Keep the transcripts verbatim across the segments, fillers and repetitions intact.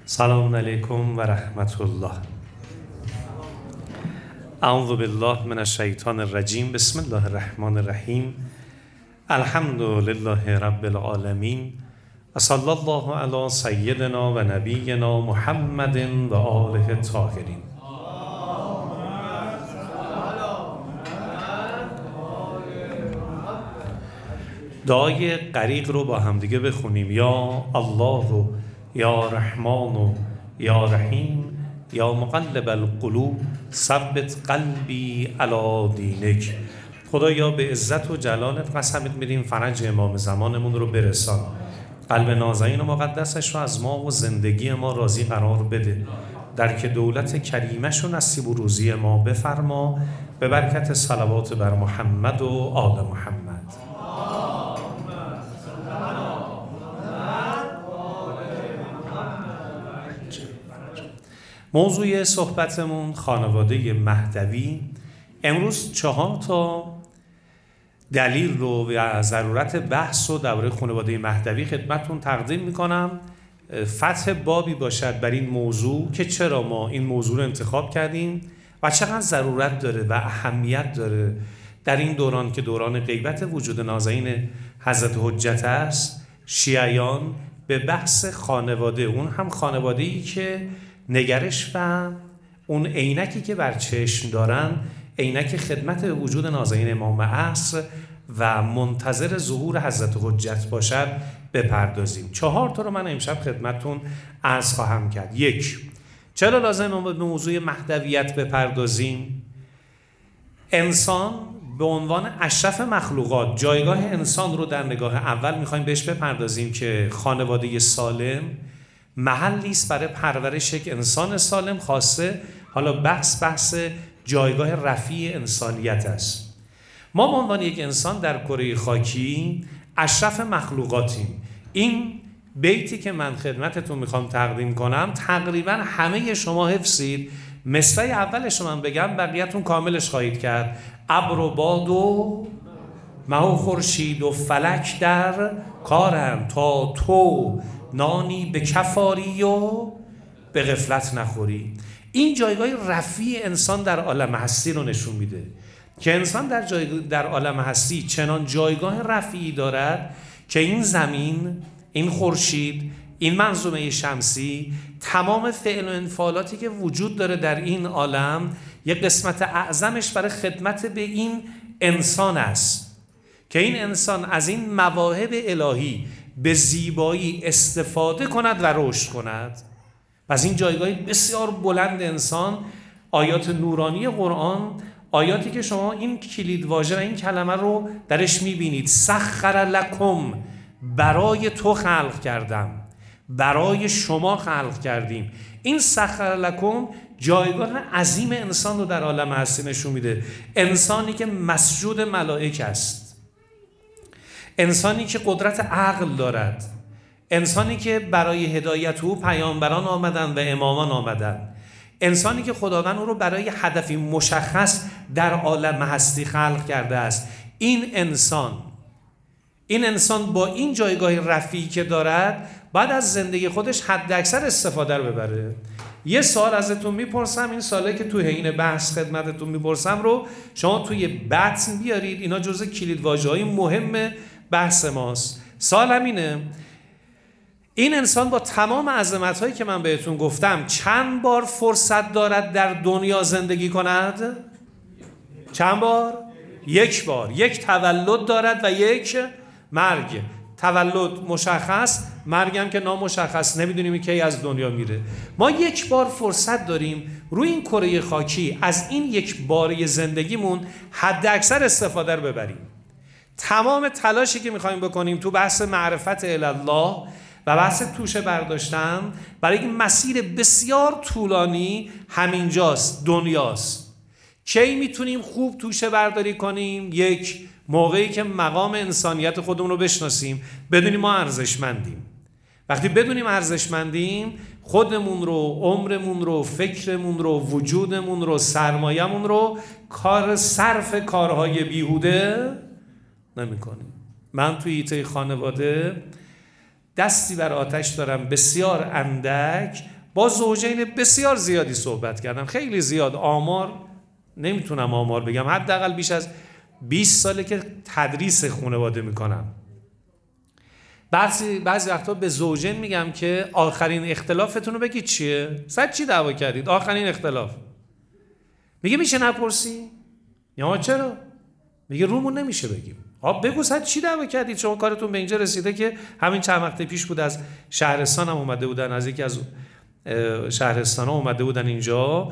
سلام علیکم و رحمت الله. اعوذ بالله من الشیطان الرجیم. بسم الله الرحمن الرحیم. الحمد لله رب العالمین و صلی الله علی سیدنا و نبینا محمد و آله الطاهرین. دعای غریق رو با هم دیگه بخونیم. یا الله و یا رحمان و یا رحیم یا مقلب القلوب ثبت قلبی علی دینک. خدایا به عزت و جلالت قسمت میدیم فرج امام زمانمون رو برسان، قلب نازنین و مقدسش رو از ما و زندگی ما راضی قرار بده، درک دولت کریمش و نصیب و روزی ما بفرما، به برکت صلوات بر محمد و آل محمد. موضوع صحبتمون خانواده مهدوی. امروز چهار تا دلیل رو و ضرورت بحث و دوره خانواده مهدوی خدمتتون تقدیم میکنم. فتح بابی باشد بر این موضوع که چرا ما این موضوع رو انتخاب کردیم و چقدر ضرورت داره و اهمیت داره در این دوران که دوران غیبت وجود نازنین حضرت حجت است. شیعیان به بحث خانواده، اون هم خانواده‌ای که نگرش و اون عینکی که بر چشم دارن عینک خدمت وجود نازنین امام عصر و منتظر ظهور حضرت حجت باشد بپردازیم. چهار تا رو من امشب خدمتتون عرض خواهم کرد. یک، چرا لازم به موضوع مهدویت بپردازیم؟ انسان به عنوان اشرف مخلوقات، جایگاه انسان رو در نگاه اول میخوایم بهش بپردازیم که خانواده سالم محلی است برای پرورش یک انسان سالم. خاصه حالا بحث بحث جایگاه رفیع انسانیت است. ما به عنوان یک انسان در کره خاکی اشرف مخلوقاتیم. این بیتی که من خدمتتون میخوام تقدیم کنم تقریبا همه شما حفظید. مصرع اولش رو من بگم بقیه‌تون کاملش خواهید کرد. ابر و باد و مه و خورشید و فلک در کارند تا تو نانی به کفاری و به غفلت نخوری. این جایگاه رفیع انسان در عالم هستی رو نشون میده که انسان در جای در عالم هستی چنان جایگاه رفیعی دارد که این زمین، این خورشید، این منظومه شمسی، تمام فعل و انفعالاتی که وجود داره در این عالم یک قسمت اعظمش برای خدمت به این انسان است که این انسان از این مواهب الهی به زیبایی استفاده کند و رشد کند. پس این جایگاه بسیار بلند انسان، آیات نورانی قرآن، آیاتی که شما این کلید واژه و این کلمه رو درش میبینید. سخر لکم، برای تو خلق کردم، برای شما خلق کردیم. این سخر لکم جایگاه عظیم انسان رو در عالم هستی نشون میده. انسانی که مسجود ملائک است، انسانی که قدرت عقل دارد، انسانی که برای هدایت او پیامبران آمدن و امامان آمدن، انسانی که خداوند او رو برای هدفی مشخص در عالم هستی خلق کرده است. این انسان این انسان با این جایگاه رفیعی که دارد بعد از زندگی خودش حد اکثر استفاده رو ببره. یه سوال ازتون میپرسم، این سوالی که توی حین بحث خدمتتون میپرسم رو شما توی بطن بیارید. اینا جزء کلید واژه‌های مهم بحث ماست. سوالم اینه، این انسان با تمام عظمت‌هایی که من بهتون گفتم چند بار فرصت دارد در دنیا زندگی کند؟ چند بار؟ یک بار. یک تولد دارد و یک مرگ. تولد مشخص، مرگ هم که نامشخص، نمیدونیم کی از دنیا میره. ما یک بار فرصت داریم روی این کره خاکی از این یک باره زندگیمون حد اکثر استفاده رو ببریم. تمام تلاشی که میخوایم بکنیم تو بحث معرفت الله و بحث توشه برداشتن برای این مسیر بسیار طولانی همینجاست، دنیاست. کی میتونیم خوب توشه برداری کنیم؟ یک، موقعی که مقام انسانیت خودمون رو بشناسیم، بدونیم ما ارزشمندیم. وقتی بدونیم ارزشمندیم، خودمون رو، عمرمون رو، فکرمون رو، وجودمون رو، سرمایه‌مون رو کار صرف کارهای بیهوده نمی کنیم. من توی ایته خانواده دستی بر آتش دارم بسیار اندک با زوجین بسیار زیادی صحبت کردم، خیلی زیاد. آمار نمیتونم آمار بگم، حداقل بیش از بیست ساله که تدریس خانواده میکنم. بعضی بعضی وقتا به زوجین میگم که آخرین اختلافتون رو بگید چیه؟ سر چی دعوا کردید؟ آخرین اختلاف. میگه میشه نپرسی؟ یا چرا؟ میگه رومون نمیشه بگیم. آب بگو سر چی دعوا کردید؟ شما کارتون به اینجا رسیده که همین چند وقت پیش بود از شهرستان هم اومده بودن، از یکی از شهرستان ها اومده بودن اینجا،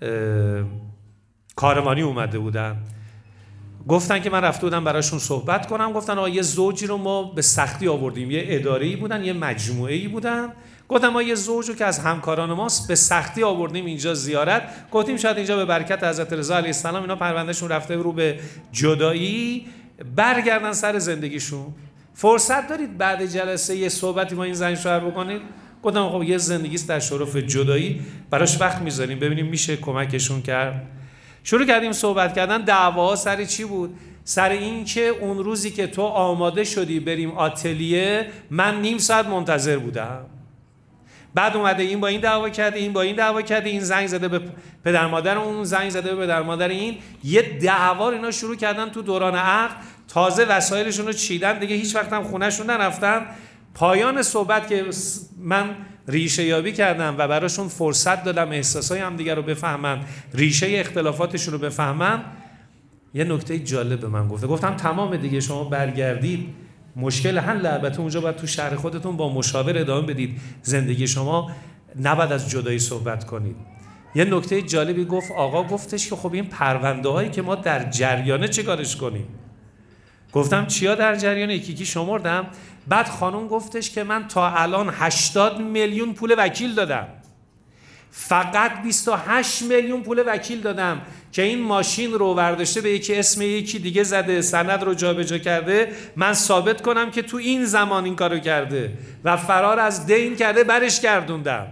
کاروانی اومده بودن، گفتن که من رفته بودم براشون صحبت کنم. گفتن آقا یه زوجی رو ما به سختی آوردیم، یه اداره‌ای بودن، یه مجموعه‌ای بودن. گفتم ما یه زوج رو که از همکاران ماست به سختی آوردیم اینجا زیارت. گفتیم شاید اینجا به برکت حضرت رضا علیه السلام اینا پروندهشون رفته رو به جدایی، برگردن سر زندگیشون. فرصت دارید بعد جلسه یه صحبتی با این زن شوهر بکنید؟ گفتم خب یه زندگیست در شرف جدایی، براش وقت میذاریم ببینیم میشه کمکشون کرد. شروع کردیم صحبت کردن. دعوا سر چی بود؟ سر این که اون روزی که تو آماده شدی بریم آتلیه، من نیم ساعت منتظر بودم. بعد اومده این با این دعوا کرده، این با این دعوا کرده، این زنگ زده به پدر مادر اون، زنگ زده به پدر مادر این، یه دعوا اینا شروع کردن تو دوران عقد. تازه وسایلشون رو چیدن دیگه، هیچ وقت هم خونه‌شون نرفتن. پایان صحبت که من ریشه یابی کردم و براشون فرصت دادم احساسای هم دیگر رو بفهمن، ریشه اختلافاتشون رو بفهمن، یه نکته جالب به من گفته. گفتم تمام دیگه، شما برگردید مشکل حل، البته اونجا باید تو شهر خودتون با مشاور ادامه بدید زندگی شما، نباید از جدایی صحبت کنید. یه نکته جالبی گفت آقا، گفتش که خب این پرونده هایی که ما در جریانه چه کارش کنیم؟ گفتم چیا در جریانه؟ یکی یکی شمردم. بعد خانم گفتش که من تا الان هشتاد میلیون پول وکیل دادم، فقط بیست و هشت میلیون پول وکیل دادم که این ماشین رو برداشته به یکی اسم یکی دیگه زده، سند رو جابجا کرده، من ثابت کنم که تو این زمان این کارو کرده و فرار از دین کرده، برش گردوندم.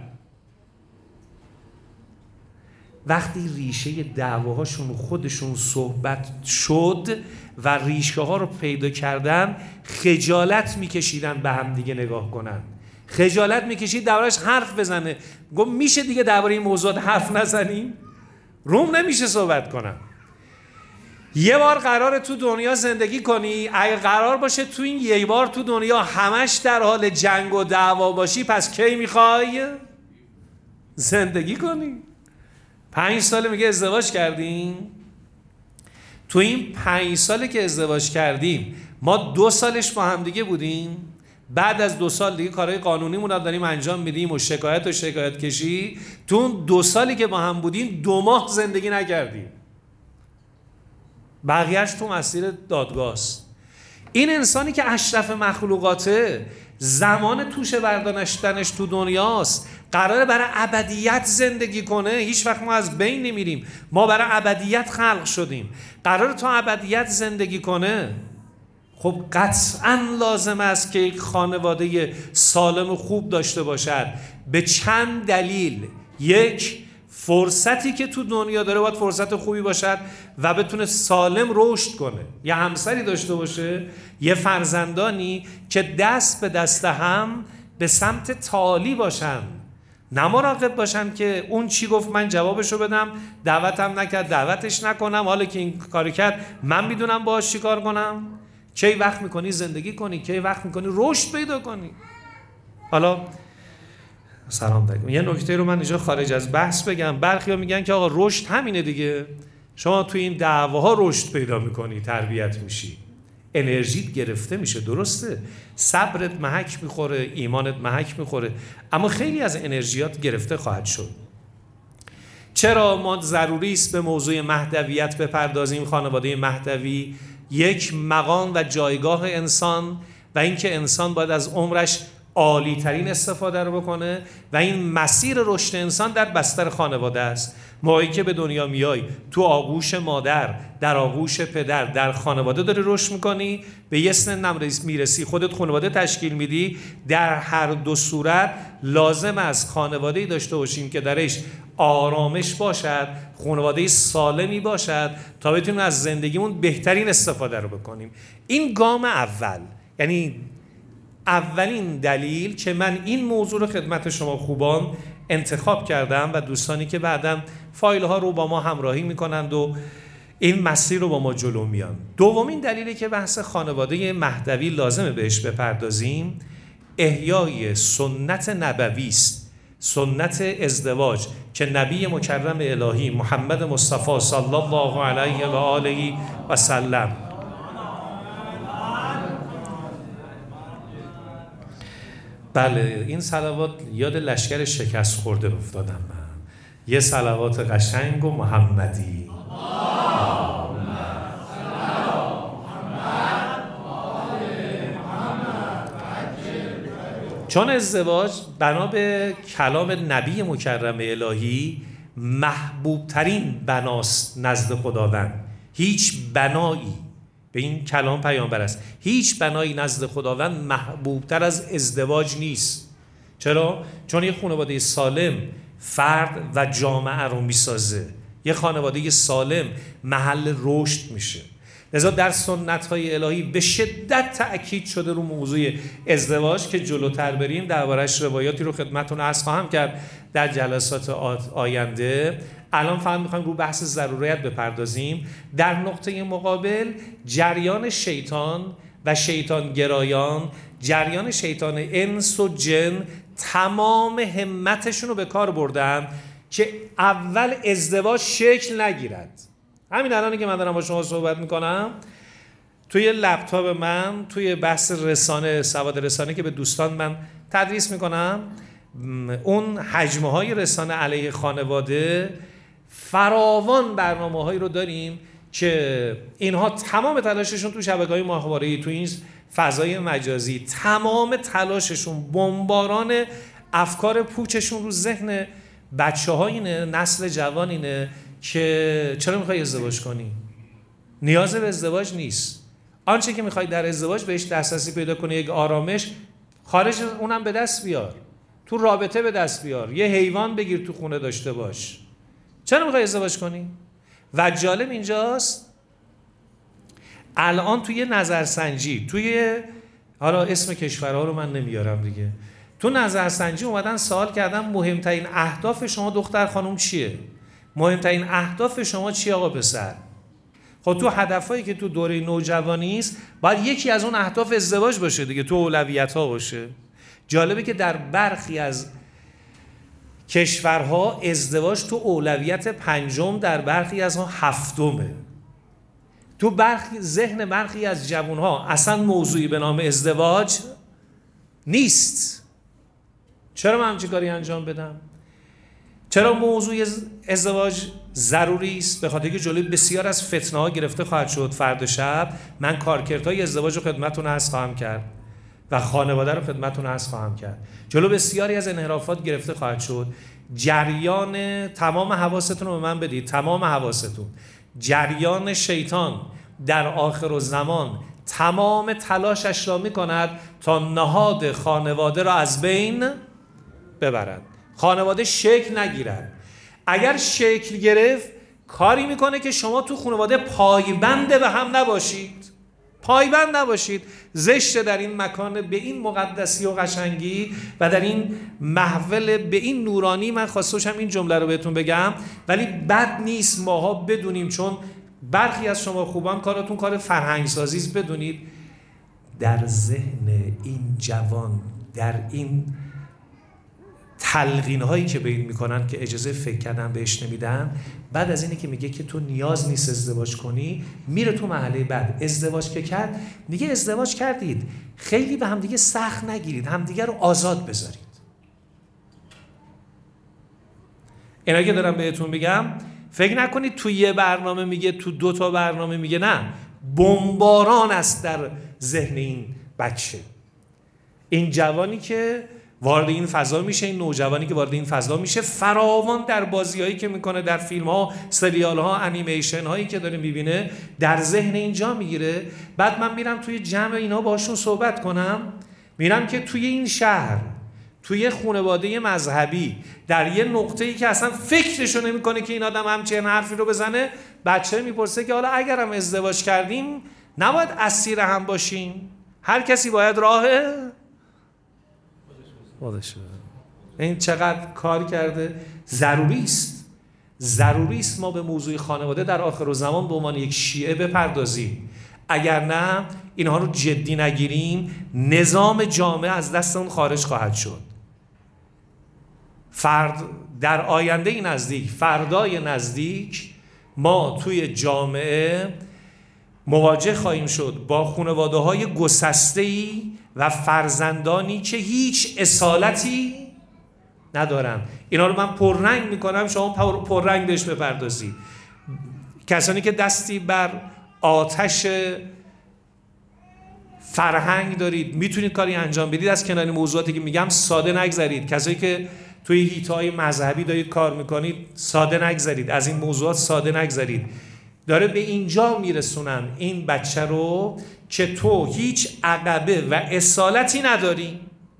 وقتی ریشه دعواهاشون خودشون صحبت شد و ریشه ها رو پیدا کردن، خجالت میکشیدن به هم دیگه نگاه کنن، خجالت میکشید دربارش حرف بزنه. گفت میشه دیگه درباره این موضوعات حرف نزنیم؟ روم نمیشه صحبت کنم. یه بار قراره تو دنیا زندگی کنی، اگه قرار باشه تو این یه بار تو دنیا همش در حال جنگ و دعوا باشی، پس کی میخوای زندگی کنی؟ پنج ساله میگه ازدواج کردیم. تو این پنج ساله که ازدواج کردیم ما دو سالش با هم دیگه بودیم، بعد از دو سال دیگه کارهای قانونیمون رو داریم انجام میدیم و شکایت و شکایت کشی. تو اون دو سالی که با هم بودیم دو ماه زندگی نکردیم، بقیهش تو مسیر دادگاهست. این انسانی که اشرف مخلوقاته، زمان توشه برداشتنش تو دنیاست، قراره برای ابدیت زندگی کنه. هیچ وقت ما از بین نمیریم، ما برای ابدیت خلق شدیم، قراره تا ابدیت زندگی کنه. خب قطعاً لازم است که یک خانواده سالم و خوب داشته باشد به چند دلیل. یک، فرصتی که تو دنیا داره باید فرصت خوبی باشد و بتونه سالم رشد کنه، یه همسری داشته باشه، یه فرزندانی که دست به دست هم به سمت تعالی باشن، نه مراقب باشن که اون چی گفت من جوابشو بدم، دعوتم نکرد دعوتش نکنم، حالا که این کاری کرد من میدونم باهاش چی کار کنم. کی وقت میکنی زندگی کنی، کی وقت میکنی رشد پیدا کنی. حالا سلام علیکم. یه نکته رو من اینجا خارج از بحث بگم. برخیا میگن که آقا رشد همینه دیگه، شما تو این دعواها رشد پیدا میکنی، تربیت میشی، انرژیت گرفته میشه. درسته، صبرت محک میخوره، ایمانت محک میخوره، اما خیلی از انرژیات گرفته خواهد شد. چرا ما ضروری است به موضوع مهدویت بپردازیم؟ خانواده مهدوی یک، مقام و جایگاه انسان و اینکه انسان باید از عمرش عالی ترین استفاده رو بکنه و این مسیر رشد انسان در بستر خانواده است. موقعی که به دنیا میای تو آغوش مادر، در آغوش پدر، در خانواده داری رشد میکنی، به یه سن میرسی، خودت خانواده تشکیل میدی. در هر دو صورت لازم است خانواده‌ای داشته باشیم که درش آرامش باشد، خانواده سالمی باشد تا بتونیم از زندگیمون بهترین استفاده رو بکنیم. این گام اول، یعنی اولین دلیل که من این موضوع رو خدمت شما خوبان انتخاب کردم و دوستانی که بعداً فایل ها رو با ما همراهی میکنند و این مسیر رو با ما جلو میان. دومین دلیلی که بحث خانواده مهدوی لازمه بهش بپردازیم احیای سنت نبوی است، سنت ازدواج که نبی مکرم الهی محمد مصطفی صلی الله علیه و آله و سلم بله این صلوات یاد لشکر شکست خورده افتادم من. یه صلوات قشنگ و محمدی. چون ازدواج بنا به کلام نبی مکرم الهی محبوب ترین بناست نزد خداوند. هیچ بنایی به این کلام پیامبر است، هیچ بنایی نزد خداوند محبوب تر از ازدواج نیست. چرا؟ چون یک خانواده سالم فرد و جامعه رو میسازه. یک خانواده سالم محل رشد میشه. لذا در سنت‌های الهی به شدت تأکید شده رو موضوع ازدواج که جلوتر بریم دربارش روایاتی رو خدمتتون عرض خواهم کرد در جلسات آینده. الان فقط می‌خوایم رو بحث ضرورت بپردازیم. در نقطه مقابل جریان شیطان و شیطان گرایان، جریان شیطان انس و جن تمام همتشون رو به کار بردن که اول ازدواج شکل نگیرد. همین الانی که من دارم با شما صحبت میکنم توی لپتاپ من توی بحث رسانه سواد رسانه که به دوستان من تدریس میکنم اون حجمه های رسانه علیه خانواده فراوان برنامه هایی رو داریم که اینها تمام تلاششون تو شبکه‌های ماهواره‌ای تو این فضای مجازی تمام تلاششون بمباران افکار پوچشون رو ذهن بچه‌ها اینه، نسل جوان اینه که چرا میخوای ازدواج کنی؟ نیاز به ازدواج نیست. آنچه که میخوای در ازدواج بهش دسترسی پیدا کنی یک آرامش خارج اونم به دست بیار، تو رابطه به دست بیار، یه حیوان بگیر تو خونه داشته باش. چرا میخوای ازدواج کنی؟ و جالب اینجاست الان توی نظرسنجی توی حالا اسم کشورها رو من نمیارم دیگه، تو نظرسنجی اومدن سوال کردن مهمترین اهداف شما دختر خانم چیه؟ مهمترین اهداف شما چیه آقا پسر؟ خب تو هدفایی که تو دوره نوجوانی است باید یکی از اون اهداف ازدواج باشه دیگه، تو اولویت‌ها باشه. جالبه که در برخی از کشورها ازدواج تو اولویت پنجم، در برخی از ها هفتمه. تو برخی ذهن برخی از جوانها اصلا موضوعی به نام ازدواج نیست. چرا من همچین کاری انجام بدم؟ چرا موضوع ازدواج ضروری است؟ به خاطر که جلوی بسیار از فتنه ها گرفته خواهد شد. فردا شب من کارکردهای ازدواج رو خدمتتون عرض خواهم کرد و خانواده رو خدمتتون عرض خواهم کرد. جلو بسیاری از انحرافات گرفته خواهد شد. جریان تمام حواستون رو به من بدید، تمام حواستون. جریان شیطان در آخرالزمان تمام تلاشش را می‌کند تا نهاد خانواده را از بین ببرد. خانواده شکل نگیرد. اگر شکل گرفت کاری میکنه که شما تو خانواده پایبند به هم نباشید. پایبند نباشید. زشته در این مکان به این مقدسی و قشنگی و در این محفل به این نورانی من خواستم این جمله رو بهتون بگم، ولی بد نیست ماها بدونیم، چون برخی از شما خوبان کاراتون کار فرهنگ سازی است. بدونید در ذهن این جوان در این تلقین هایی که به این میکنن که اجازه فکر کردن بهش نمیدن، بعد از اینی که میگه که تو نیاز نیست ازدواج کنی میره تو مرحله بعد. ازدواج که کرد میگه ازدواج کردید خیلی به همدیگه سخت نگیرید، همدیگه رو آزاد بذارید. اینا که دارم بهتون میگم فکر نکنید تو یه برنامه میگه تو دو تا برنامه میگه، نه، بمباران است در ذهن این بچه، این جوانی که وارد این فضا میشه، این نوجوانی که وارد این فضا میشه، فراوان در بازیایی که میکنه، در فیلم ها، سریال ها، انیمیشن هایی که داره میبینه در ذهن اینجا میگیره. بعد من میرم توی جمع اینا باشون صحبت کنم، میرم که توی این شهر توی خانواده مذهبی در یه نقطه‌ای که اصلا فکرشو نمیکنه که این آدم همچین حرفی رو بزنه، بچه میپرسه که حالا اگرم ازدواج کردیم نباید اسیر هم باشیم؟ هر کسی باید راه خودشه. این چقدر کار کرده. ضروری است ضروری است ما به موضوع خانواده در آخرالزمان به عنوان یک شیعه بپردازیم. اگر نه اینها رو جدی نگیریم نظام جامعه از دست اون خارج خواهد شد. فرد در آینده نزدیک، فردای نزدیک، ما توی جامعه مواجه خواهیم شد با خانواده‌های گسسته‌ای و فرزندانی که هیچ اصالتی ندارن. اینا رو من پررنگ میکنم، شما پررنگ بهش بپردازید. کسانی که دستی بر آتش فرهنگ دارید میتونید کاری انجام بدید، از کنار موضوعاتی که میگم ساده نگذرید. کسایی که توی هیت‌های مذهبی دارید کار میکنید ساده نگذرید، از این موضوعات ساده نگذرید. داره به اینجا میرسونن این بچه رو که تو هیچ عقبه و اصالتی نداری.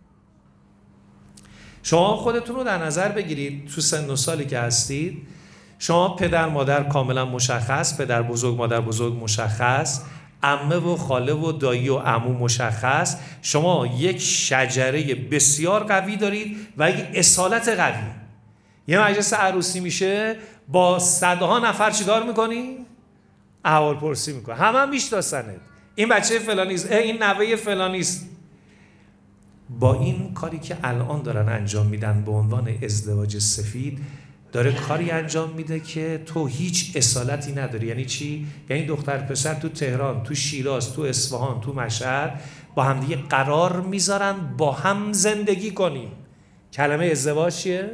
شما خودتون رو در نظر بگیرید، تو سن و سالی که هستید، شما پدر مادر کاملا مشخص، پدر بزرگ مادر بزرگ مشخص، عمه و خاله و دایی و عمو مشخص. شما یک شجره بسیار قوی دارید و یک اصالت قوی. یه مجلس عروسی میشه با صدها نفر چیکار میکنی؟ احوال پرسی میکنی، همه هم میشناسنت، این بچه فلانیست، این نوه فلانیست. با این کاری که الان دارن انجام میدن به عنوان ازدواج سفید، داره کاری انجام میده که تو هیچ اصالتی نداری. یعنی چی؟ یعنی دختر پسر تو تهران، تو شیراز، تو اصفهان، تو مشهد با هم دیگه قرار میذارن با هم زندگی کنیم. کلمه ازدواج چیه؟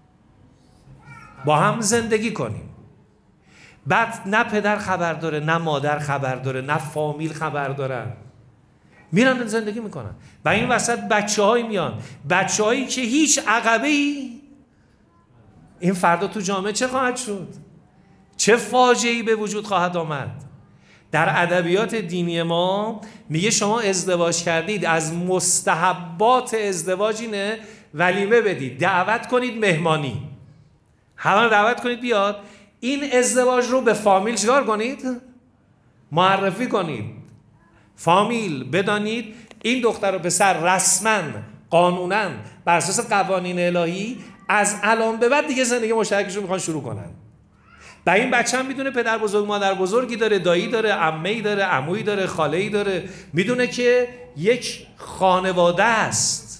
با هم زندگی کنیم. بعد نه پدر خبر داره، نه مادر خبر داره، نه فامیل خبر دارن، میرن زندگی میکنن. و این وسط بچه های میان، بچه هایی که هیچ عقبه ای. این فردا تو جامعه چه خواهد شد؟ چه فاجعه‌ای به وجود خواهد آمد؟ در ادبیات دینی ما میگه شما ازدواج کردید، از مستحبات ازدواج اینه ولیمه بدید، دعوت کنید مهمانی، همه رو دعوت کنید بیاد. این ازدواج رو به فامیل چیکار کنید؟ معرفی کنید. فامیل بدانید این دختر و پسر رسما، قانونا، بر اساس قوانین الهی از الان به بعد دیگه زندگی مشترکشون رو میخوان شروع کنن. و این بچه هم میدونه پدر بزرگ مادر بزرگی داره، دایی داره، عمه‌ای داره، عمویی داره، خاله‌ای داره، میدونه که یک خانواده است.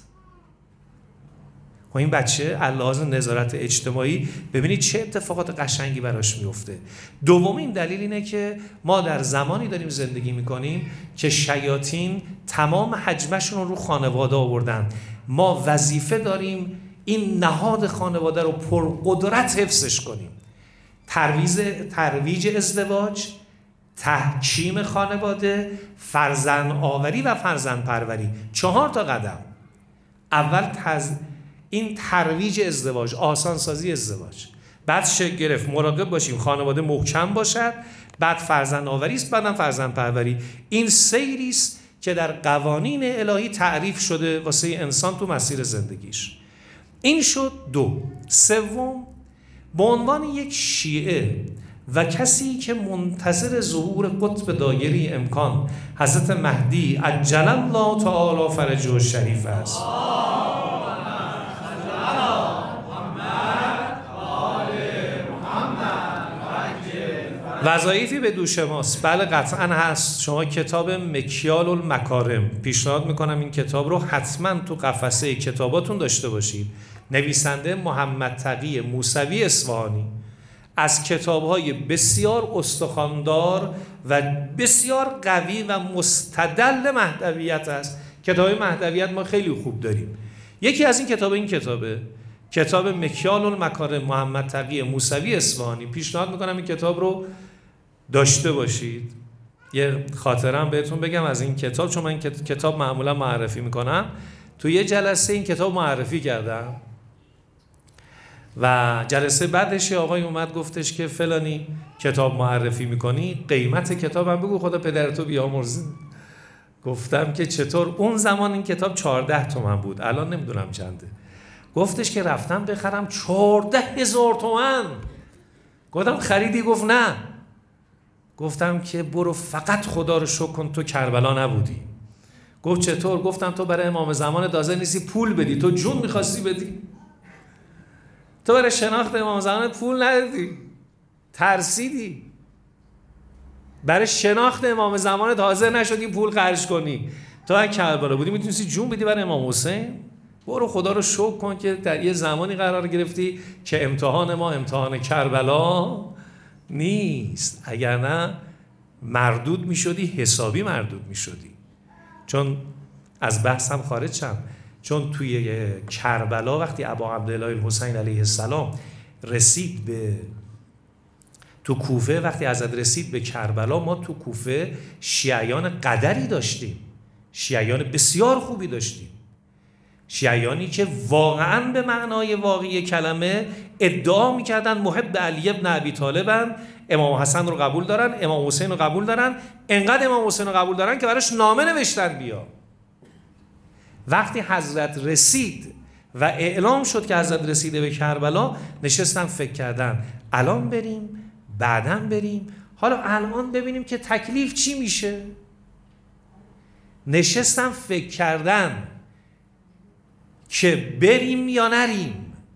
و این بچه علاوه نظارت اجتماعی ببینید چه اتفاقات قشنگی براش میفته. دومین دلیل اینه که ما در زمانی داریم زندگی میکنیم که شیاطین تمام حجمشون رو رو خانواده آوردن. ما وظیفه داریم این نهاد خانواده رو پرقدرت حفظش کنیم. ترویج ترویج ازدواج، تحکیم خانواده، فرزند آوری و فرزند پروری. چهار تا قدم. اول تز... این ترویج ازدواج، آسان سازی ازدواج، بعد شکل گرفت، مراقب باشیم خانواده محکم باشد، بعد فرزند آوری است، بعدم فرزند پروری. این سیری است که در قوانین الهی تعریف شده واسه انسان تو مسیر زندگیش. این شد دو. سوم، به عنوان یک شیعه و کسی که منتظر ظهور قطب دایره امکان حضرت مهدی عجل الله تعالی فرجه الشریف است، وظایفی به دوش ماست. بله قطعا هست. شما کتاب مکیال المکارم، پیشنهاد میکنم این کتاب رو حتما تو قفسه کتاباتون داشته باشید. نویسنده محمد تقی موسوی اصفهانی، از کتاب‌های بسیار استخواندار و بسیار قوی و مستدل مهدویت است. کتاب مهدویت ما خیلی خوب داریم. یکی از این کتاب این کتابه، کتاب مکیال المکارم محمد تقی موسوی اصفهانی. پیشنهاد میکنم این کتاب رو داشته باشید. یه خاطرم بهتون بگم از این کتاب، چون من این کتاب معمولا معرفی میکنم. تو یه جلسه این کتاب معرفی کردم و جلسه بعدش آقای اومد گفتش که فلانی کتاب معرفی میکنی، قیمت کتابم بگو خدا پدرتو بیامرزه. گفتم که چطور؟ اون زمان این کتاب چهارده تومن بود، الان نمیدونم چنده. گفتش که رفتم بخرم چهارده هزار تومن. گفتم خریدی؟ گفت نه. گفتم که برو فقط خدا رو شکر کن تو کربلا نبودی. گفت چطور؟ گفتم تو برای امام زمان دازه نیستی پول بدی، تو جون میخواستی بدی. تو برای شناخت امام زمان پول ندادی، ترسیدی. برای شناخت امام زمان حاضر نشدی پول خرج کنی. تو اگه کربلا بودی میتونستی جون بدی برای امام حسین. برو خدا رو شکر کن که در یه زمانی قرار گرفتی که امتحان ما امتحان کربلا نیست. اگر نه مردود میشدی، حسابی مردود میشدی. چون از بحث هم خارج شم، چون توی کربلا وقتی ابا عبدالله الحسین علیه السلام رسید به تو کوفه، وقتی حضرت رسید به کربلا، ما تو کوفه شیعیان قدری داشتیم، شیعیان بسیار خوبی داشتیم، شیعیانی که واقعا به معنای واقعی کلمه ادعا میکردن محب علی ابن ابی طالبن، امام حسن رو قبول دارن، امام حسین رو قبول دارن، انقدر امام حسین رو قبول دارن که براش نامه نوشتن بیا. وقتی حضرت رسید و اعلام شد که حضرت رسیده به کربلا، نشستن فکر کردن الان بریم، بعداً بریم، حالا الان ببینیم که تکلیف چی میشه. نشستن فکر کردن که بریم یا نریم.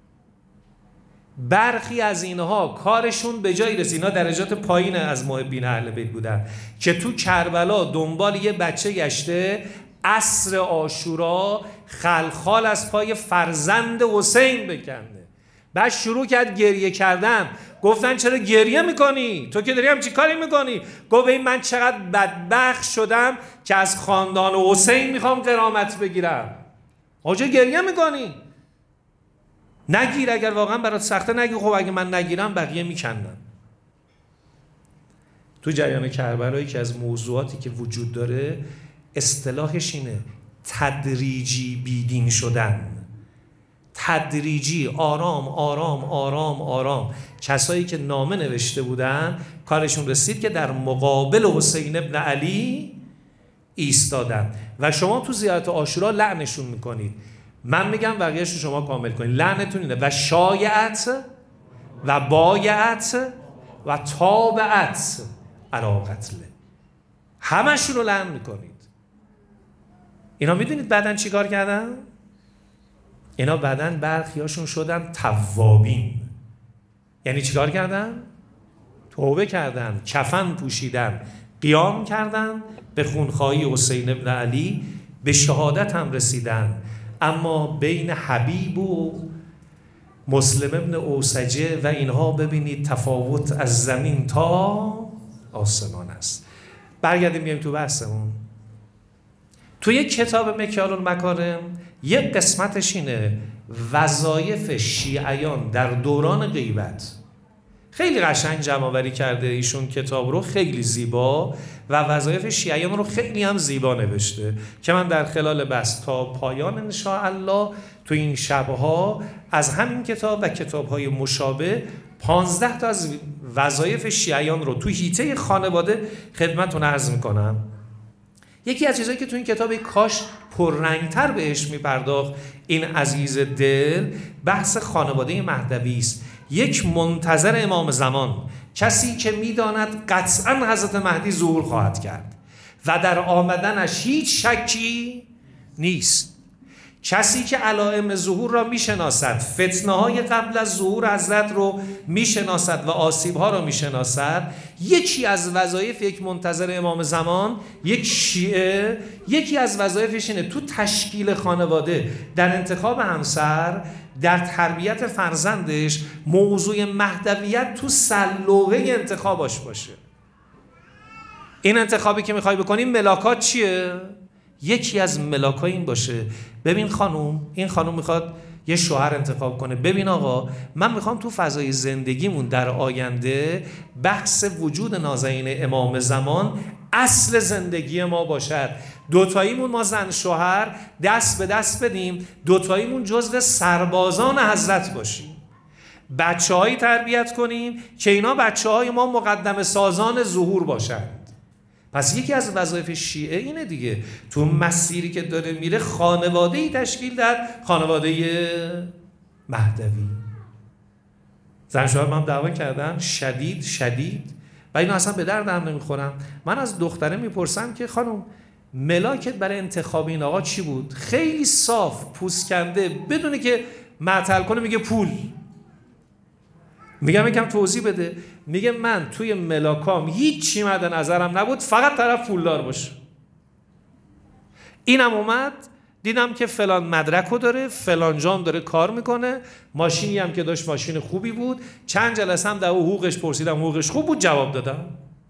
برخی از اینها کارشون به جایی رسید، اینا درجات پایین از محبین اهل بیت بودن، که تو کربلا دنبال یه بچه گشته، عصر عاشورا خلخال از پای فرزند حسین بکنده. بعد شروع کرد گریه کردن. گفتن چرا گریه میکنی؟ تو که داری هم چی کاری میکنی؟ گفت این من چقدر بدبخت شدم که از خاندان حسین میخوام غرامت بگیرم. آجا گریه میکنی؟ نگیر، اگر واقعا برات سخته نگیر. خب اگه من نگیرم بقیه میکنن. تو جریان کربلا که از موضوعاتی که وجود داره اصطلاحش اینه تدریجی بیدین شدن. تدریجی، آرام آرام آرام آرام. کسایی که نامه نوشته بودن کارشون رسید که در مقابل حسین ابن علی ایستادن و شما تو زیارت عاشورا لعنشون میکنید. من میگم بقیه‌شو شما کامل کنید. لعنتون اینه و شایعت و بایعت و تابعت علی قتله. همشون رو لعن میکنید. اینا میدونید بعدن چی کار کردن؟ اینا بعدن برخیاشون شدن توابین. یعنی چی کار کردن؟ توبه کردن، کفن پوشیدن، قیام کردن، به خونخواهی حسین ابن علی به شهادت هم رسیدن. اما بین حبیب و مسلم ابن اوسجه و اینها ببینید تفاوت از زمین تا آسمان است. برگردیم بیایم تو بحثمون. تو یک کتاب مکیال المکارم یک قسمتش اینه وظایف شیعیان در دوران غیبت. خیلی قشنگ جمع‌آوری کرده ایشون کتاب رو، خیلی زیبا، و وظایف شیعیان رو خیلی هم زیبا نوشته که من در خلال بحث تا پایان ان شاء الله تو این شبها از همین کتاب و کتاب‌های مشابه پانزده تا از وظایف شیعیان رو تو حیطه خانواده خدمتتون عرض میکنم. یکی از چیزایی که تو این کتاب کاش پررنگتر بهش میپرداخت این عزیز دل، بحث خانواده مهدوی است. یک منتظر امام زمان، کسی که میداند قطعا حضرت مهدی ظهور خواهد کرد و در آمدنش هیچ شکی نیست. کسی که علائم ظهور را میشناسد، فتنه های قبل از ظهور حضرت رو میشناسد و آسیب ها را میشناسد. یکی از وظایف یک منتظر امام زمان، یک شیعه، یکی از وظایفش اینه تو تشکیل خانواده، در انتخاب همسر، در تربیت فرزندش، موضوع مهدویت تو سلوقه انتخابش باشه. این انتخابی که میخوای بکنی ملاکات چیه؟ یکی از ملاک‌ها این باشه ببین خانوم، این خانوم میخواد یه شوهر انتخاب کنه، ببین آقا من میخوام تو فضای زندگیمون در آینده بحث وجود نازنین امام زمان اصل زندگی ما باشد. دوتاییمون ما زن شوهر دست به دست بدیم، دوتاییمون جزو سربازان حضرت باشیم، بچه هایی تربیت کنیم که اینا بچه های ما مقدم سازان ظهور باشند. پس یکی از وظایف شیعه اینه دیگه، تو مسیری که داره میره خانواده‌ای تشکیل داد، خانواده مهدوی. زن شوهر من دعوا کردن شدید شدید و اینا اصلا به دردم نمیخورم. من از دختره میپرسم که خانم ملاکت برای انتخاب این آقا چی بود؟ خیلی صاف پوست کنده بدونه که معطل کنه میگه پول. میگم یکم توضیح بده. میگه من توی ملاکام هیچی مد نظرم نبود، فقط طرف پولدار باشه. اینم اومد دیدم که فلان مدرکو داره، فلان جام داره کار میکنه، ماشینی هم که داشت ماشین خوبی بود. چند جلسه هم در حقوقش پرسیدم، حقوقش خوب بود، جواب دادم.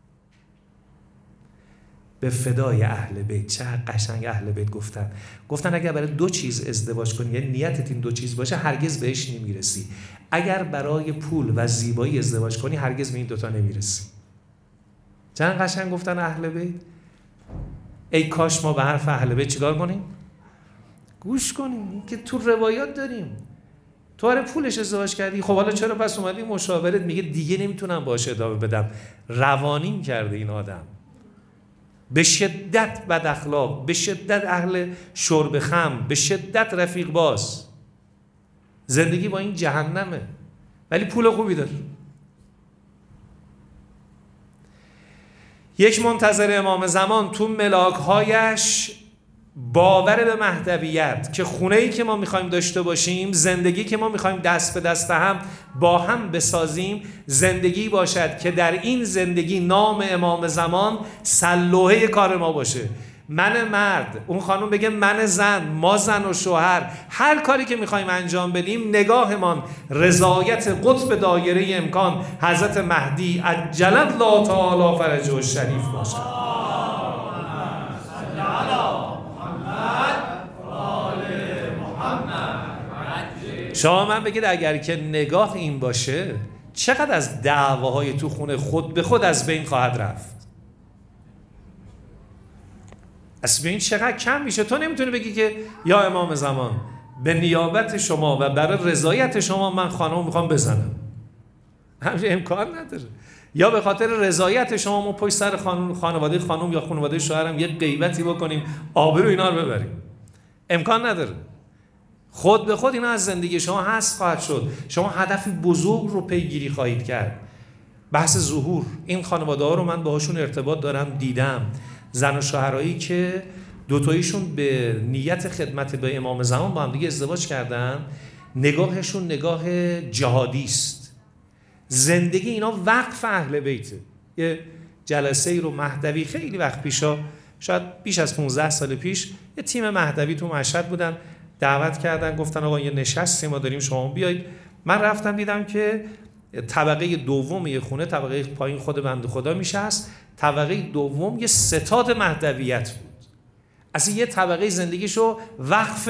به فدای اهل بیت، چه قشنگ اهل بیت گفتن. گفتن اگر برای دو چیز ازدواج کنی، یعنی نیتت این دو چیز باشه، هرگز بهش نمیرسی. اگر برای پول و زیبایی ازدواج کنی، هرگز به این دوتا نمیرسی. چند قشنگ گفتن اهل بیت. ای کاش ما به حرف اهل بیت چیکار کنیم؟ گوش کنیم که تو روایات داریم. تو آره پولش ازدواج کردی، خب حالا چرا پس اومدی مشاورت؟ میگه دیگه نمیتونم باهاش ادامه بدم. روانیم کرده این آدم، به شدت بد اخلاق، به شدت اهل شرب خمر، به شدت رفیق باز. زندگی با این جهنمه، ولی پول خوبی داره. یک منتظر امام زمان تو ملاک‌هایش باور به مهدویت که خونه‌ای که ما می‌خوایم داشته باشیم، زندگی که ما می‌خوایم دست به دست هم با هم بسازیم، زندگی باشد که در این زندگی نام امام زمان سلوحه کار ما باشه. من مرد، اون خانم بگه من زن، ما زن و شوهر، هر کاری که می‌خوایم انجام بدیم نگاهمان رضایت قطب دایره امکان حضرت مهدی عجل الله تعالی فرجه الشریف باشه. شما من بگید اگر که نگاه این باشه، چقدر از دعواهای تو خونه خود به خود از بین خواهد رفت. از بین چقدر کم میشه. تو نمیتونی بگی که یا امام زمان به نیابت شما و برای رضایت شما من خانم میخوام بزنم. همچین امکان نداره. یا به خاطر رضایت شما ما پشت سر خانم خانواده خانم یا خانواده شوهرم یه غیبتی بکنیم، آبرو اینا رو ببریم. امکان نداره. خود به خود اینا از زندگی شما هست خواهد شد. شما هدفی بزرگ رو پیگیری خواهید کرد. بحث ظهور، این خانواده ها رو من باهاشون ارتباط دارم، دیدم زن و شوهرایی که دوتاییشون به نیت خدمت به امام زمان با هم دیگه ازدواج کردن. نگاهشون نگاه جهادی است. زندگی اینا وقف اهل بیته. یه جلسه ای رو مهدوی خیلی وقت پیشا، شاید بیش از پانزده سال پیش، یه تیم مهدوی تو مشهد بودن، دعوت کردن، گفتن آقا یه نشستی ما داریم شما بیایید. من رفتم دیدم که طبقه دوم یه خونه، طبقه پایین خود بنده خدا میشست، طبقه دوم یه ستاد مهدویت بود. اصلا یه طبقه زندگیشو وقف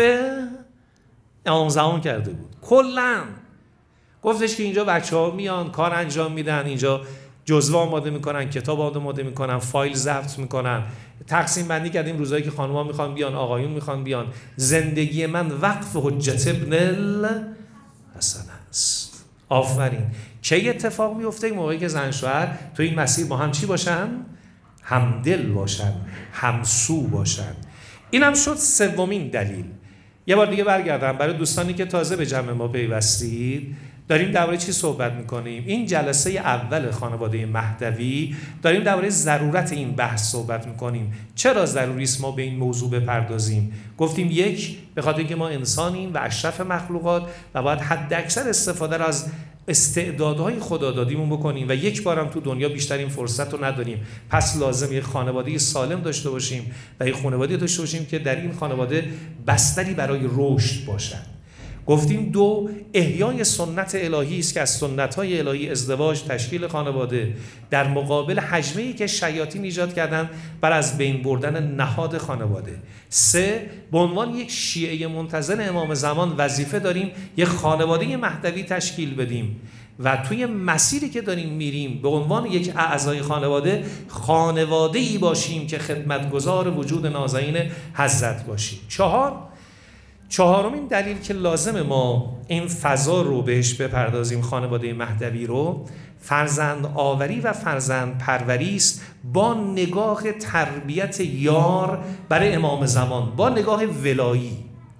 امام زمان کرده بود. کلاً گفتش که اینجا بچه‌ها میان کار انجام میدن، اینجا جزوه آماده میکنن، کتاب آماده میکنن، فایل ضبط میکنن. تقسیم بندی کردیم روزایی که خانم‌ها میخوان بیان، آقایون میخوان بیان. زندگی من وقف حجت ابن الحسن است. آفرین. چه اتفاق میفته موقعی که زن شوهر تو این مسیر با هم چی باشن؟ همدل باشن، همسو باشن. اینم شد سومین دلیل. یه بار دیگه برگردم برای دوستانی که تازه به جمع ما پیوستید. داریم درباره چی صحبت میکنیم؟ این جلسه اول خانواده مهدوی داریم درباره ضرورت این بحث صحبت میکنیم. چرا ضروری است ما به این موضوع بپردازیم؟ گفتیم یک، به خاطر اینکه ما انسانیم و اشرف مخلوقات و باید حد اکثر استفاده را از استعدادهای خدادادیمون بکنیم و یک بارم تو دنیا بیشتر این فرصت رو نداریم. پس لازم یک خانواده سالم داشته باشیم و یک خانواده داشته باشیم که در این خانواده بستری برای رشد باشد. گفتیم دو، احیای سنت الهی است که از سنت‌های الهی ازدواج، تشکیل خانواده در مقابل حجمه‌ای که شیاطین ایجاد کردن بر از بین بردن نهاد خانواده. سه، به عنوان یک شیعه منتظر امام زمان وظیفه داریم یک خانواده مهدوی تشکیل بدیم و توی مسیری که داریم میریم به عنوان یک اعضای خانواده خانواده‌ای باشیم که خدمتگزار وجود نازنین حضرت باشیم. چهار، چهارمین دلیل که لازم ما این فضا رو بهش بپردازیم، خانواده مهدوی رو، فرزند آوری و فرزند پروری است با نگاه تربیت یار برای امام زمان، با نگاه ولایی.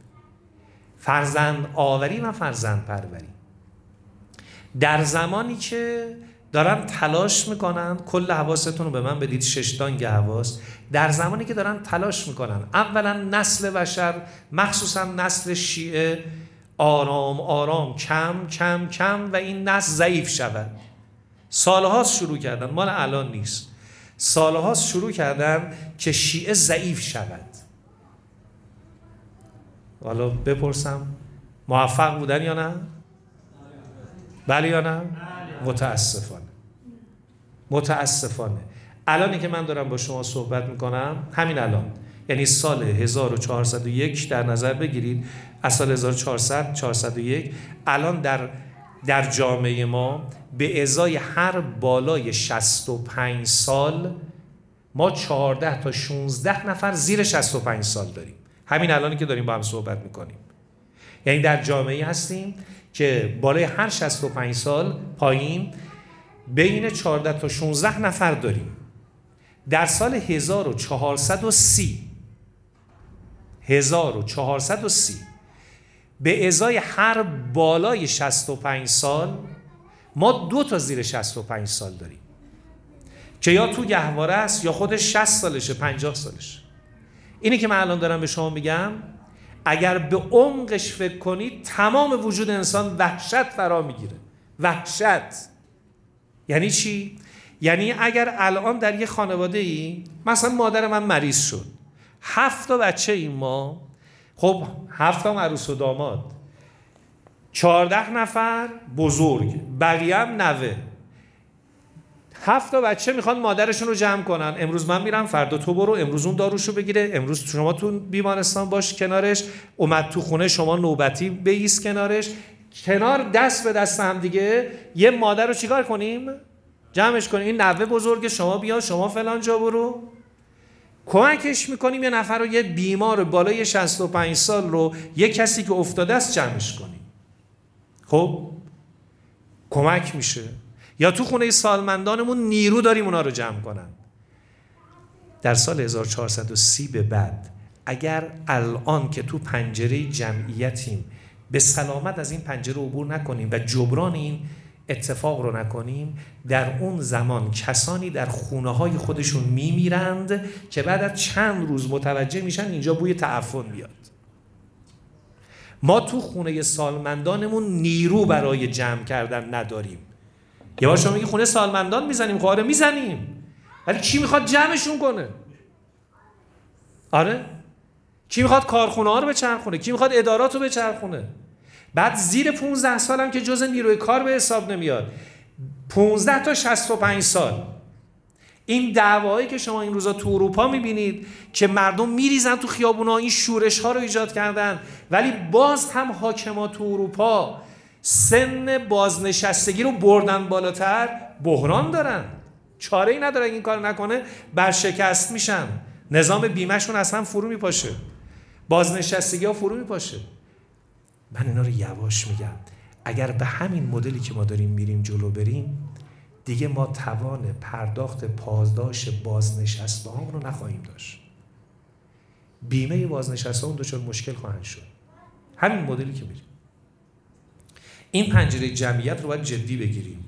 فرزند آوری و فرزند پروری در زمانی که دارن تلاش میکنن، کل حواستون رو به من بدید، ششتانگ حواس، در زمانی که دارن تلاش میکنن اولا نسل بشر، مخصوصا نسل شیعه، آرام آرام کم کم کم و این نسل ضعیف شود. سالهاست شروع کردن، مال الان نیست، سالهاست شروع کردن که شیعه ضعیف شود. حالا بپرسم موفق بودن یا نه؟ بله یا نه؟ متاسفانه متاسفانه الانی که من دارم با شما صحبت میکنم، همین الان، یعنی سال هزار و چهارصد و یک در نظر بگیرید، از سال هزار و چهارصد چهارصد و یک الان در در جامعه ما به ازای هر بالای شصت و پنج سال ما چهارده تا شانزده نفر زیر شصت و پنج سال داریم. همین الانی که داریم با هم صحبت میکنیم، یعنی در جامعه هستیم که بالای هر شصت و پنج سال پایین بین چهارده تا شانزده نفر داریم. در سال هزار و چهارصد و سی هزار و چهارصد و سی به ازای هر بالای شصت و پنج سال ما دو تا زیر شصت و پنج سال داریم که یا تو گهواره است یا خودش شصت سالشه، پنجاه سالشه. اینی که من الان دارم به شما میگم، اگر به عمقش فکر کنید تمام وجود انسان وحشت فرا میگیره. وحشت یعنی چی؟ یعنی اگر الان در یه خانواده ای مثلا مادر من مریض شد، هفت تا بچه این ما، خب هفت تا عروس و داماد، چهارده نفر بزرگ، بقیه هم نوه، هفت تا بچه میخوان مادرشون رو جمع کنن. امروز من میرم، فردا تو برو، امروز اون داروشو بگیره، امروز شما تو بیمارستان باش کنارش، اومد تو خونه شما نوبتی بیست کنارش، کنار دست به دست هم دیگه یه مادر رو چیکار کنیم؟ جمعش کنیم. این نوه بزرگ شما بیا، شما فلان جا برو، کمکش میکنیم. یه نفر رو، یه بیمار بالای شصت و پنج سال رو، یه کسی که افتاده است جمعش کنیم. خب کمک میشه. یا تو خونه سالمندانمون نیرو داریم اونا رو جمع کنن. در سال هزار و چهارصد و سی به بعد اگر الان که تو پنجره جمعیتیم به سلامت از این پنجره عبور نکنیم و جبران این اتفاق رو نکنیم، در اون زمان کسانی در خونه های خودشون میمیرند که بعد از چند روز متوجه میشن اینجا بوی تعفن میاد. ما تو خونه سالمندانمون نیرو برای جمع کردن نداریم. یه بار شما میگی خونه سالمندان میزنیم، خب آره میزنیم، ولی کی میخواد جمعشون کنه؟ آره کی میخواد کارخونه ها رو بچرخونه؟ کی میخواد ادارات رو بچرخونه؟ بعد زیر پونزده سال هم که جز نیروی کار به حساب نمیاد، پونزده تا شصت و پنج سال. این دعوایی که شما این روزا تو اروپا میبینید که مردم میریزن تو خیابونا، این شورش ها رو ایجاد کردن، ولی باز هم حاکما تو اروپا سن بازنشستگی رو بردن بالاتر، بحران دارن، چاره ای ندارن، این کار نکنه برشکست میشن، نظام بیمهشون اصلا فرو میپاشه، بازنشستگی ها فرو میپاشه. من اینا رو یواش میگم. اگر به همین مدلی که ما داریم میریم جلو بریم، دیگه ما توان پرداخت پاداش بازنشسته ها رو نخواهیم داشت. بیمه بازنشسته ها دچار مشکل خواهند شد. همین مدلی که میریم. این پنجره جمعیت رو باید جدی بگیریم.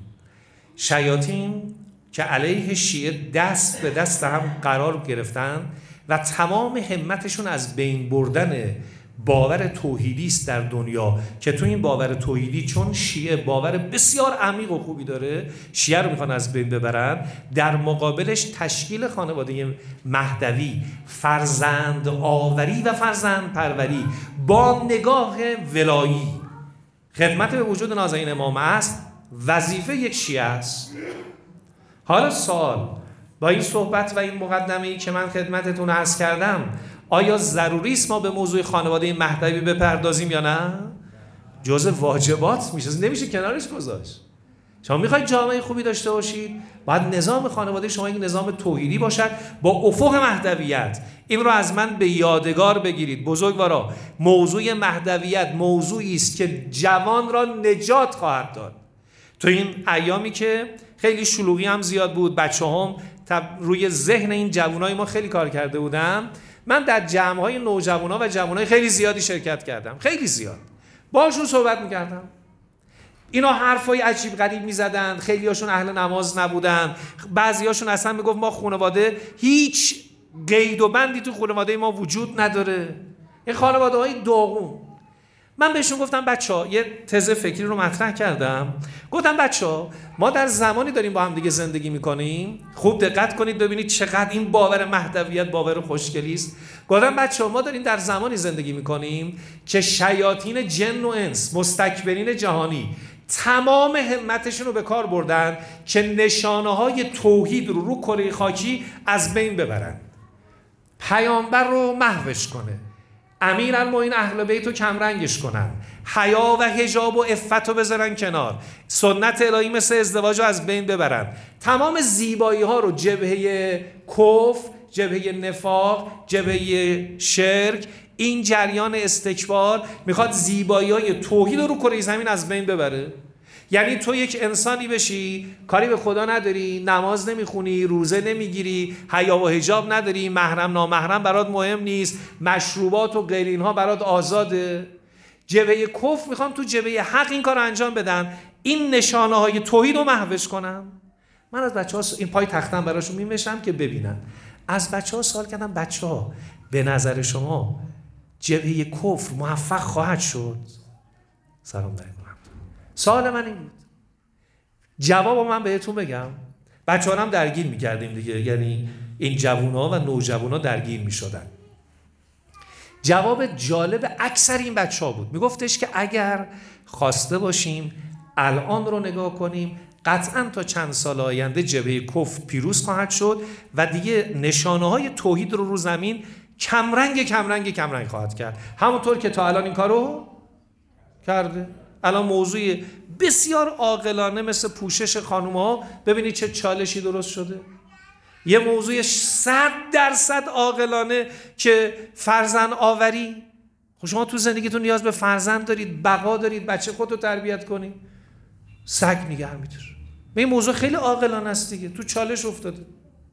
شیاطین که علیه شیعه دست به دست هم قرار گرفتن و تمام همتشون از بین بردن باور توحیدی است در دنیا، که تو این باور توحیدی چون شیعه باور بسیار عمیق و خوبی داره، شیعه رو میخوان از بین ببرن. در مقابلش تشکیل خانواده مهدوی، فرزند آوری و فرزند پروری با نگاه ولایی، خدمت به وجود نازنین امام است، وظیفه یک شیعه است. حالا سوال، با این صحبت و این مقدمه‌ای که من خدمتتون عرض کردم، آیا ضروری است ما به موضوع خانواده مهدوی بپردازیم یا نه؟ جزء واجبات میشه، نمیشه کنارش گذاشت. شما میخواید جامعه خوبی داشته باشید، باید نظام خانواده شما یک نظام توحیدی باشد با افق مهدویت. این رو از من به یادگار بگیرید بزرگوارا. موضوع مهدویت موضوعی است که جوان را نجات خواهد داد. تو این ایامی که خیلی شلوغی هم زیاد بود، بچه‌هام روی ذهن این جوانای ما خیلی کار کرده بودن. من در جمع‌های نوجوانا و جوانای خیلی زیادی شرکت کردم، خیلی زیاد باهاشون صحبت می‌کردم. اینا حرفای عجیب غریب می‌زدن، خیلی‌هاشون اهل نماز نبودن، بعضی‌هاشون اصلا میگفت ما خانواده هیچ قید و بندی تو خانواده ما وجود نداره. این خانواده‌های داغون. من بهشون گفتم بچه‌ها یه تز فکری رو مطرح کردم. گفتم بچه‌ها ما در زمانی داریم با هم دیگه زندگی می‌کنیم، خوب دقت کنید ببینید چقدر این باور مهدویت باور خوشگلی است. گفتم بچه‌ها ما داریم در زمانی زندگی می‌کنیم که شیاطین جن و انس، مستکبرین جهانی تمام همتشون رو به کار بردن که نشانه‌های توحید رو رو کره خاکی از بین ببرن، پیامبر رو محوش کنه، امیرالمومنین اهل بیت رو کمرنگش کنن، حیا و حجاب و عفت رو بذارن کنار، سنت الهی مثل ازدواج رو از بین ببرن، تمام زیبایی ها رو جبهه کفر، جبهه نفاق، جبهه شرک، این جریان استکبار میخواد زیبایی های توحید رو کره زمین از بین ببره. یعنی تو یک انسانی بشی کاری به خدا نداری، نماز نمیخونی، روزه نمیگیری، حیا و حجاب نداری، محرم نامحرم برات مهم نیست، مشروبات و غیر اینها برات آزاده. جبهه کفر میخوام تو جبهه حق این کار انجام بدن، این نشانه های توحید رو محوش کنم. من از بچه ها این پای تختم براشون میمشم که ببینن. از بچه ها سوال کردم بچه ها به نظر شما جبهه کفر موفق خواهد شد؟ سلام علیکم. سوال من این بود. جواب من بهتون بگم، بچه ها هم درگیر میکردیم دیگه، یعنی این جوونا و نوجوانا درگیر میشدن. جواب جالب اکثر این بچه ها بود، میگفتش که اگر خواسته باشیم الان رو نگاه کنیم قطعا تا چند سال آینده جبهه کفر پیروز خواهد شد و دیگه نشانه های توحید رو رو زمین کمرنگ کمرنگ کمرنگ خواهد کرد، همونطور که تا الان این کارو کرده. الان موضوع بسیار عاقلانه مثل پوشش خانوم‌ها ببینید چه چالشی درست شده. یه موضوع صد درصد عاقلانه که فرزند آوری. خب شما تو زندگیتون نیاز به فرزند دارید، بقا دارید، بچه خودتو تربیت کنید، سگ نگه می‌دار. این موضوع خیلی عاقلانه است دیگه، تو چالش افتاده.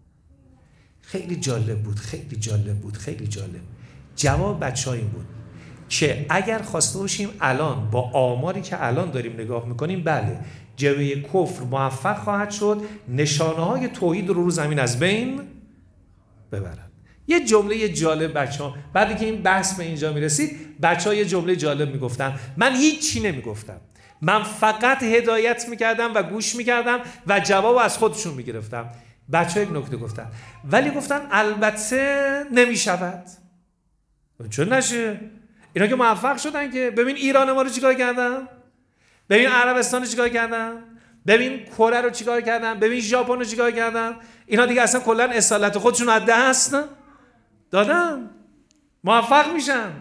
خیلی جالب بود، خیلی جالب بود، خیلی جالب. جواب بچه‌ها این بود که اگر خواسته باشیم الان با آماری که الان داریم نگاه میکنیم، بله جبهه کفر موفق خواهد شد نشانه های توحید رو رو زمین از بین ببرن. یه جمله جالب بچه ها بعدی که این بحث به اینجا میرسید، بچه ها یه جمله جالب میگفتن، من هیچ چی نمیگفتم، من فقط هدایت میکردم و گوش میکردم و جواب از خودشون میگرفتم. بچه ها یک نکته گفتن، ولی گفتن البته نمیشود. چون نشه؟ اینا که موفق شدن که ببین ایران ما رو چیکار کردن، ببین عربستان رو چیکار کردن، ببین کره رو چیکار کردن، ببین ژاپن رو چیکار کردن. اینا دیگه اصلا کلا اصالت خودشون از دست دادن، موفق میشن.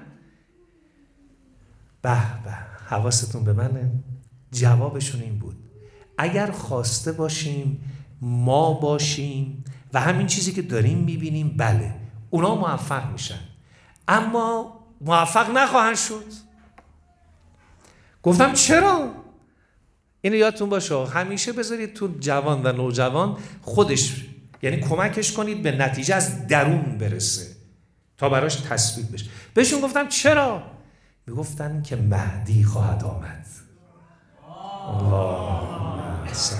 به به حواستون به منه. جوابشون این بود اگر خواسته باشیم ما باشیم و همین چیزی که داریم میبینیم، بله اونا موفق میشن، اما موفق نخواهند شد. گفتم چرا؟ اینو یادتون باشه، همیشه بذارید تو جوان و نوجوان خودش، یعنی کمکش کنید به نتیجه از درون برسه تا براش تثبیت بشه. بهشون گفتم چرا؟ میگفتن که مهدی خواهد آمد. اللهم صل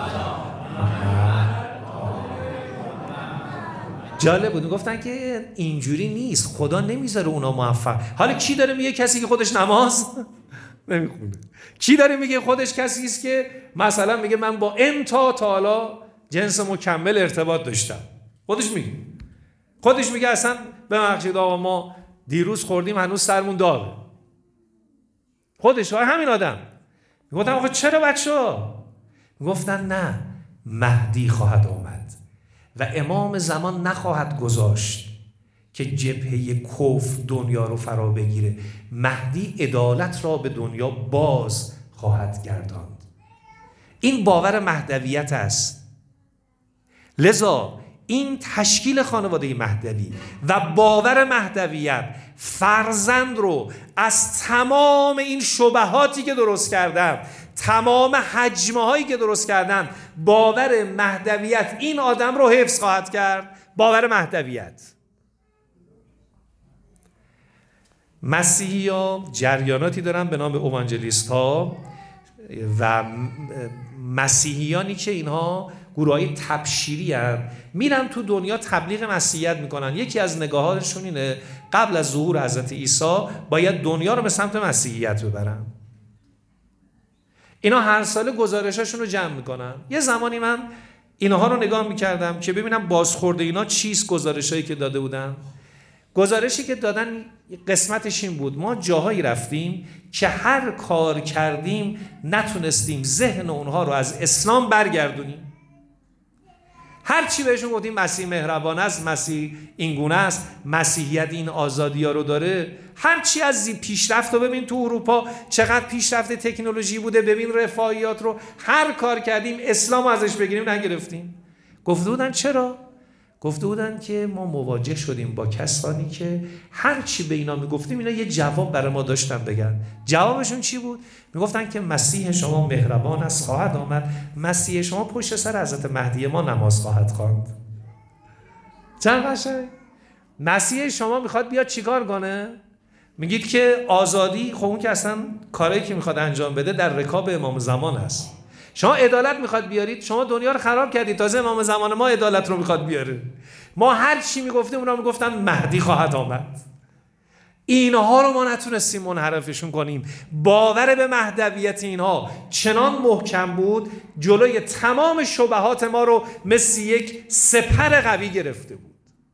جالب بود. گفتن که اینجوری نیست، خدا نمیذاره اونا موفق. حالا کی داره میگه کسی که خودش نماز نمیخونه؟ کی داره میگه خودش کسی است که مثلا میگه من با انتا تعالی جنس مکمل ارتباط داشتم؟ خودش میگه خودش میگه اصلا ببخشید آقا ما دیروز خوردیم هنوز سرمون داغه. خودش های همین آدم. میگفتن آقا چرا بچه‌ها؟ میگفتن نه، مهدی خواهد آمد و امام زمان نخواهد گذاشت که جبهه کفر دنیا رو فرا بگیره. مهدی عدالت را به دنیا باز خواهد گرداند. این باور مهدویت است. لذا این تشکیل خانواده مهدوی و باور مهدویت فرزند رو از تمام این شبهاتی که درست کردن، تمام حجمه هایی که درست کردن، باور مهدویت این آدم رو حفظ خواهد کرد. باور مهدویت. مسیحی ها جریاناتی دارن به نام اوانجلیست ها و مسیحیانی که اینها گروه‌های تبشیری هستند، میرن تو دنیا تبلیغ مسیحیت میکنن. یکی از نگاهاشون اینه قبل از ظهور حضرت عیسی باید دنیا رو به سمت مسیحیت ببرن. اینا هر ساله گزارشاشون رو جمع میکنن. یه زمانی من اینها رو نگاه میکردم که ببینم بازخورد اینا چیست. گزارشایی که داده بودن، گزارشی که دادن قسمتش این بود: ما جاهایی رفتیم که هر کار کردیم نتونستیم ذهن اونها رو از اسلام برگردونیم. هر چی بهشون گفتیم مسیح مهربان است، مسیح اینگونه است، مسیحیت این آزادی ها رو داره. هر چی از پیشرفت رو ببین، تو اروپا چقدر پیشرفت تکنولوژی بوده، ببین رفاهیات رو، هر کار کردیم اسلام رو ازش بگیریم نگرفتیم. گفته بودن چرا؟ گفته بودن که ما مواجه شدیم با کسانی که هر چی به اینا میگفتیم اینا یه جواب برای ما داشتن بگن. جوابشون چی بود؟ میگفتن که مسیح شما مهربان است، خواهد آمد، مسیح شما پشت سر حضرت مهدی ما نماز خواهد خواند. چند قشنگ. مسیح شما میخواد بیاد چیکار کنه؟ میگید که آزادی، خب اون که اصلا کاری که میخواد انجام بده در رکاب امام زمان است. شما عدالت میخواد بیارید، شما دنیا رو خراب کردید، تازه امام زمان ما عدالت رو میخواد بیاره. ما هر چی میگفتیم اونا میگفتن مهدی خواهد آمد. اینها رو ما نتونستیم منحرفشون کنیم. باور به مهدویت اینها چنان محکم بود جلوی تمام شبهات ما رو مثل یک سپر قوی گرفته بود.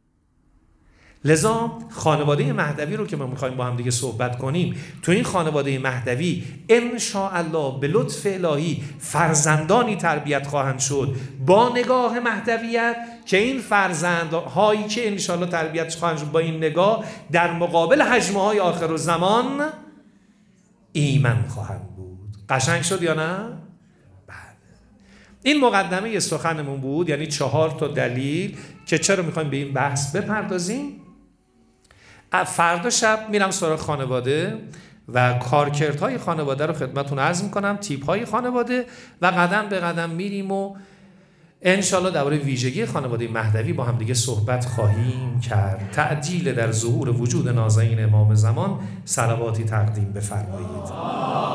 لذا خانواده مهدوی رو که ما میخوایم با هم دیگه صحبت کنیم، تو این خانواده مهدوی ان شاء الله به لطف الهی فرزندانی تربیت خواهند شد با نگاه مهدویت که این فرزندهایی که ان شاء الله تربیت خواهند شد با این نگاه در مقابل هجمه های آخرالزمان ایمن خواهند بود. قشنگ شد یا نه؟ بله. این مقدمه سخنمون بود، یعنی چهار تا دلیل که چرا میخوایم به این بحث بپردازیم. فردا شب میرم سراغ خانواده و کارکردهای خانواده رو خدمتتون عرض میکنم، تیپ‌های خانواده، و قدم به قدم میریم و انشالله درباره ویژگی خانواده مهدوی با هم دیگه صحبت خواهیم کرد. تعجیل در ظهور وجود نازنین امام زمان صلواتی تقدیم بفرمایید.